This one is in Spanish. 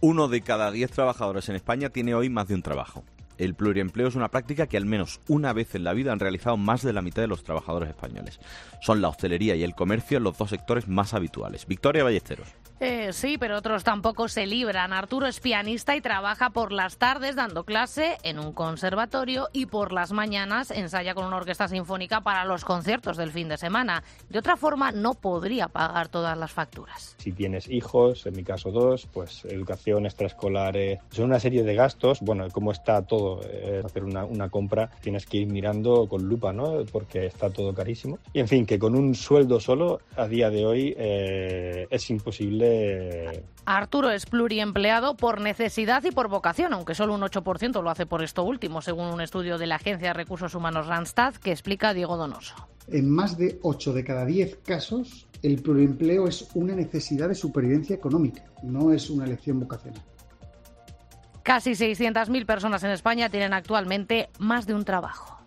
1 de cada 10 trabajadores en España tiene hoy más de un trabajo. El pluriempleo es una práctica que al menos una vez en la vida han realizado más de la mitad de los trabajadores españoles. Son la hostelería y el comercio los dos sectores más habituales. Victoria Ballesteros. Sí, pero otros tampoco se libran. Arturo es pianista y trabaja por las tardes dando clase en un conservatorio y por las mañanas ensaya con una orquesta sinfónica para los conciertos del fin de semana. De otra forma, no podría pagar todas las facturas. Si tienes hijos, en mi caso 2, pues educación extraescolar, son una serie de gastos. Bueno, como está todo, hacer una compra tienes que ir mirando con lupa, ¿no? Porque está todo carísimo. Y en fin, que con un sueldo solo, a día de hoy, es imposible. Arturo es pluriempleado por necesidad y por vocación, aunque solo un 8% lo hace por esto último, según un estudio de la Agencia de Recursos Humanos Randstad que explica Diego Donoso. En más de 8 de cada 10 casos, el pluriempleo es una necesidad de supervivencia económica, no es una elección vocacional. Casi 600.000 personas en España tienen actualmente más de un trabajo.